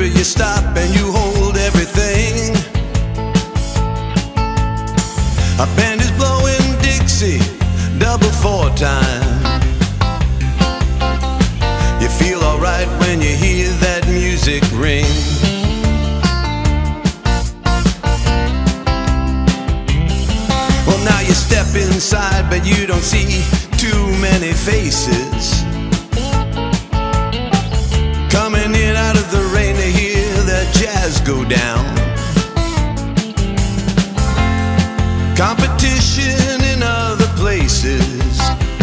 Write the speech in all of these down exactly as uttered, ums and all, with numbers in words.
river you stop and you hold everything. A band is blowing Dixie, double four time. You feel alright when you hear that music ring. Well, now you step inside, but you don't see too many faces coming in out of the rain to hear the jazz go down. Competition in other places.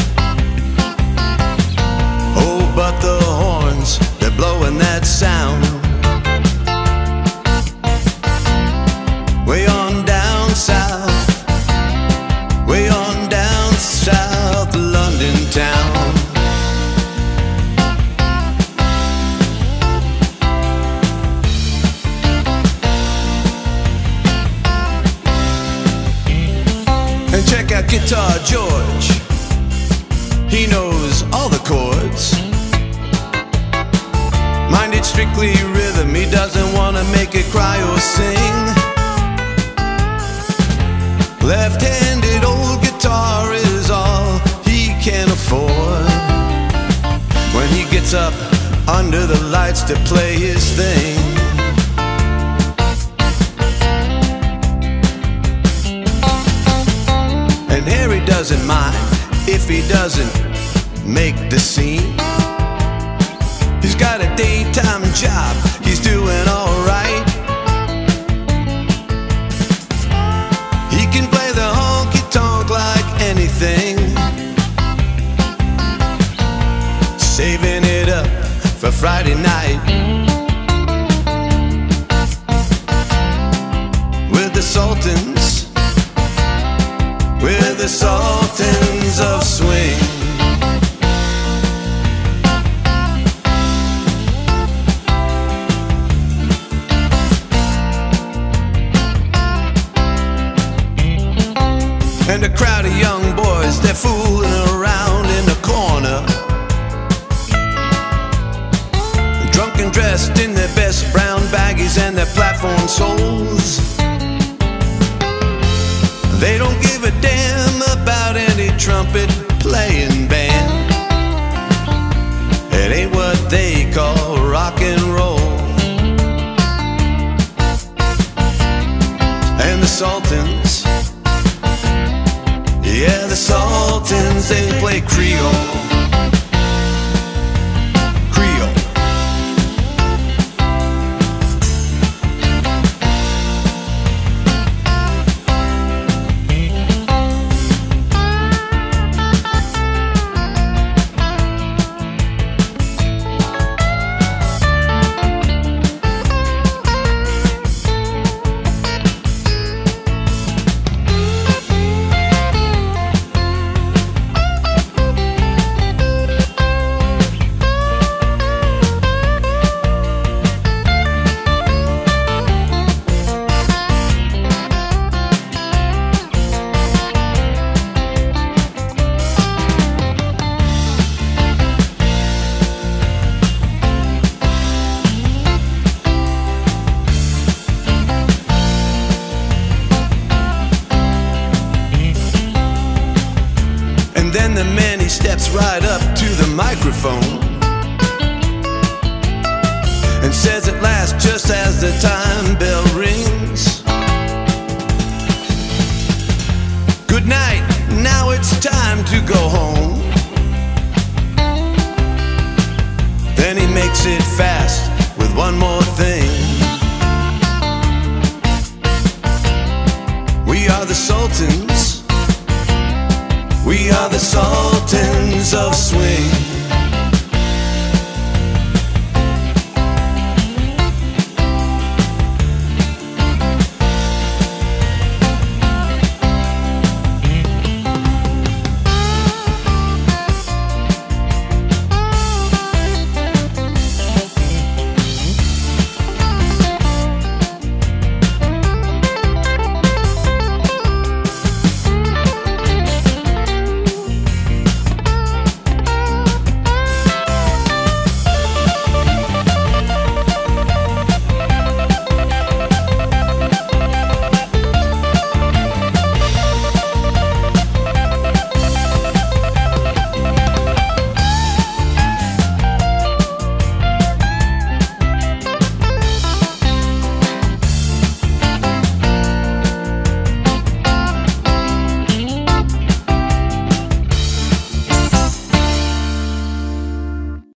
Oh, but the horns, they're blowing that sound. Way on down south, way on down south London town. And check out Guitar George, he knows all the chords. Mind it strictly rhythm, he doesn't want to make it cry or sing. Left-handed old guitar is all he can afford when he gets up under the lights to play his thing. And Harry doesn't mind if he doesn't make the scene. He's got a daytime job, he's doing alright. He can play the honky-tonk like anything, saving it up for Friday night with the Sultans, with the Sultans of Swing. And a crowd of young boys, they're fooling around in the corner, drunk and dressed in their best brown baggies and their platform soles. They don't give a damn about any trumpet playing band. It ain't what they call rock and roll. And the Sultans, yeah, the Sultans, they play Creole. Creole. Then the man, he steps right up to the microphone and says at last, just as the time bell rings, good night, now it's time to go home.